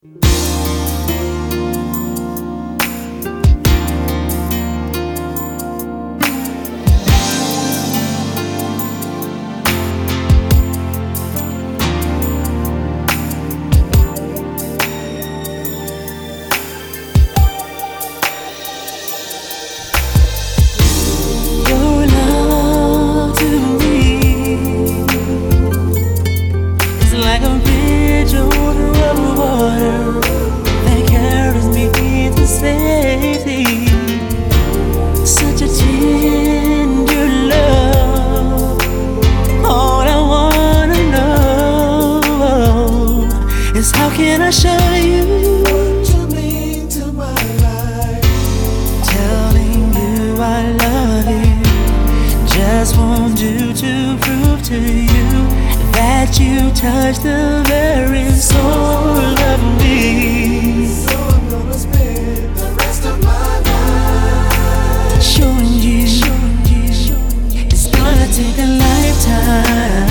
How can I show you what you mean to my life? Telling you I love you just won't do to prove to you that you touch the very soul of me. So I'm gonna spend the rest of my life showing you. It's gonna take a lifetime.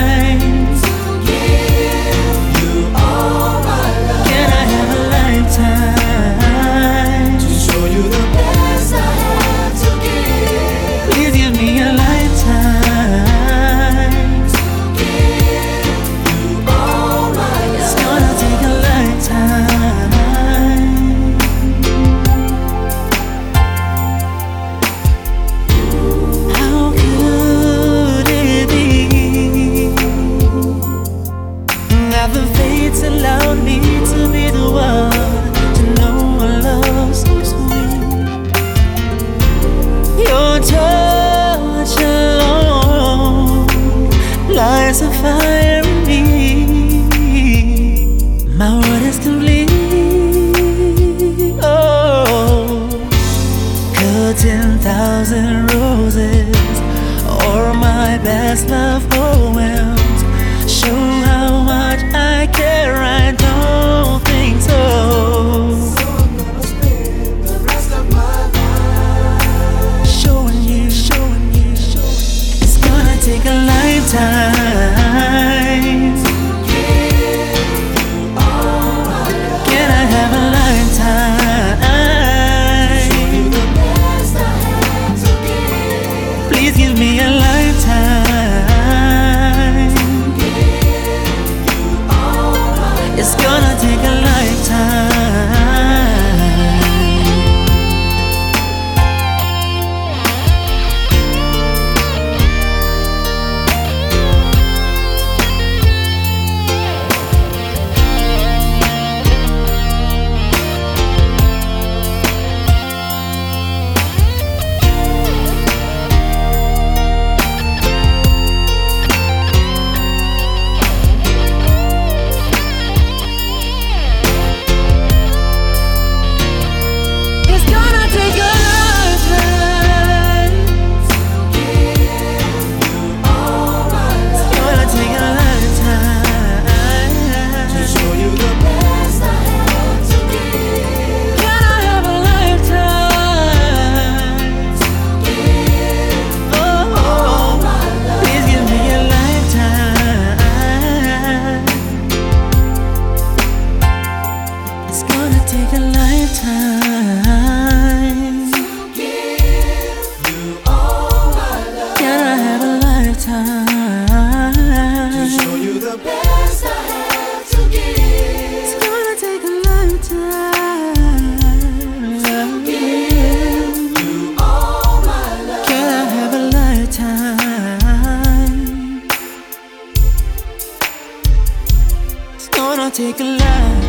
The fates allowed me to be the one to know a love so sweet. Your touch alone lights a fire in me. My world is complete. Oh, cut 10,000 roses or my best love poems show how much I care. I don't think so. So I'm gonna spend the rest of my life showing you. It's gonna take a lifetime to give you all my love. Can I have a lifetime? Show you the best I have to give. Please give me a lifetime. It's gonna take a lifetime. Take a lifetime to give you all my love. Can I have a lifetime to show you the best I have to give? It's gonna take a lifetime to give you all my love. Can I have a lifetime? It's gonna take a lifetime.